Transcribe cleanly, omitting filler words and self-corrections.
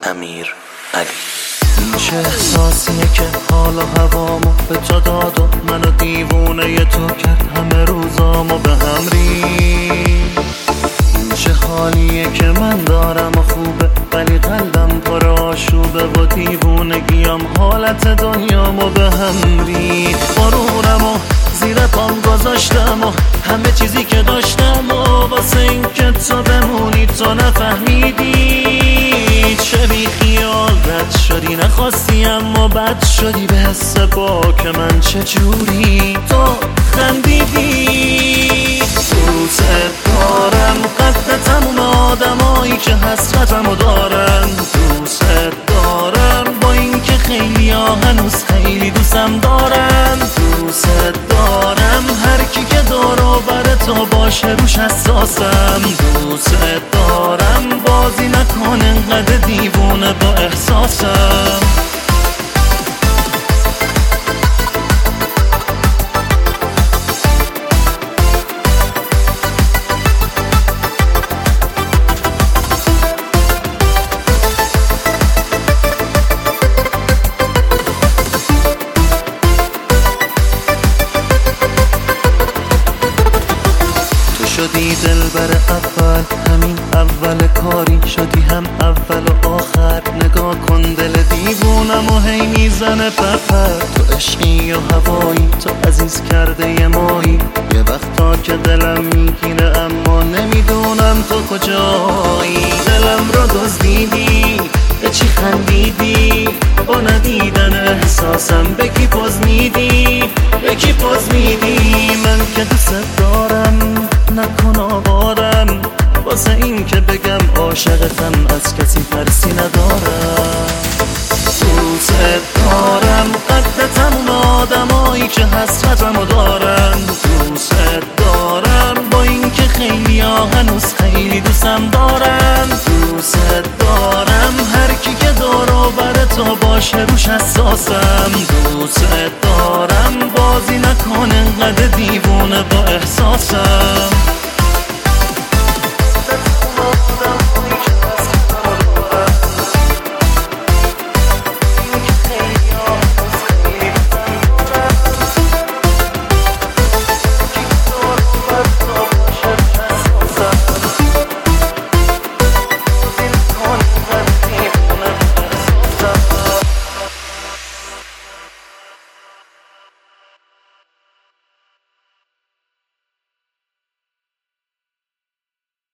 امیر علی. این چه احساسیه که حال و هوامو به تو داد و منو دیوونه تو کرد، همه روزامو به هم ریخت. این چه حالیه که من دارم و خوبه ولی قلبم پر آشوبه و دیوونگیم حالت دنیامو به هم ریخت. غرورم و زیر پام گذاشتم و همه چیزی که داشتم و واسه این که تو بمونی تو نفهمیدی. چه بی خیال رد شدی، نخواستی اما بد شدی، به حس باک من چجوری تو خندیدی. دوست دارم قد تموم آدمایی که حسرتمو دارن، دوست دارم با این که خیلی هنوز خیلی دوستم دارن، دوست دارم هر کی که دور و بر تو باشه روش حساسم، دوست دارم بازی نکن انقدر دیوونه با احساسم. شدی دلبر اول، همین اول کاری شدی هم اول و آخر. نگاه کن دل دیوونم و هی میزنه پپر. تو عشقی و هوایی، تو عزیز کرده یه ماهی. یه وقتا که دلم میگیره اما نمیدونم تو کجایی. دلم رو دزدیدی، به چی خندیدی؟ با ندیدن احساسم به کی پوز میدی؟ به کی پوز میدی؟ من که دوست دارم نکن آوارم، واسه این که بگم عاشقتم از کسی ترسی ندارم. دوست دارم قد تموم آدمایی که حسرتمو دارن، دوست دارم با این که خیلی هنوز خیلی دوستم دارن، دوست دارم هر کی که دور و بر تو باشه روش حساسم، دوست دارم بازی نکن انقدر دیوونه با احساسم.